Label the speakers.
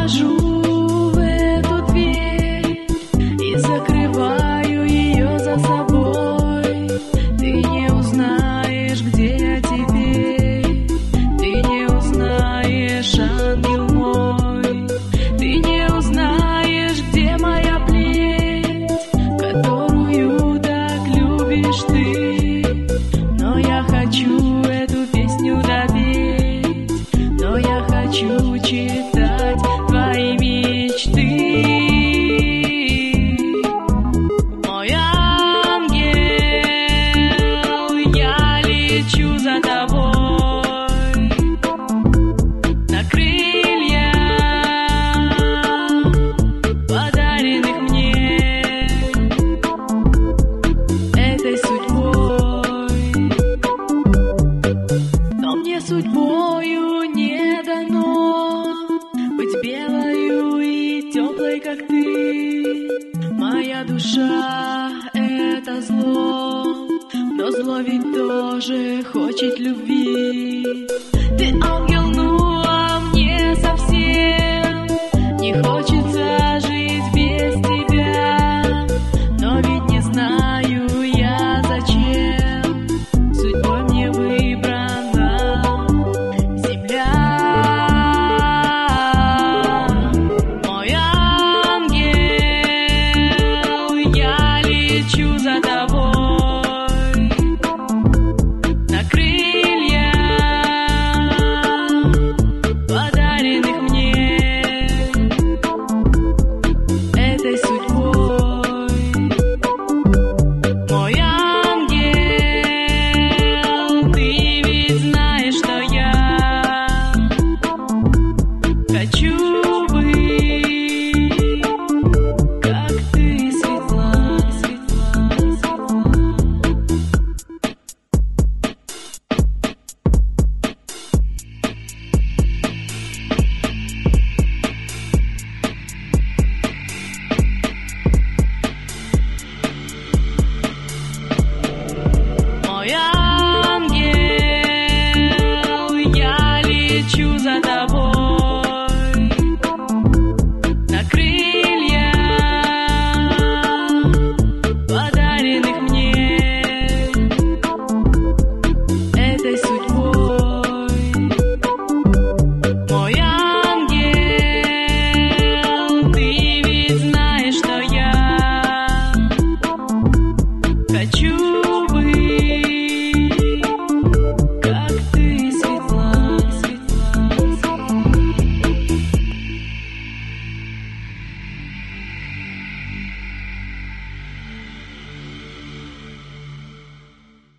Speaker 1: вхожу в эту дверь и закрываю ее за собой. Ты не узнаешь, где я теперь, ты не узнаешь, ангел мой, ты не узнаешь, где моя плеть, которую так любишь ты. Но я хочу эту песню допеть, но я хочу читать.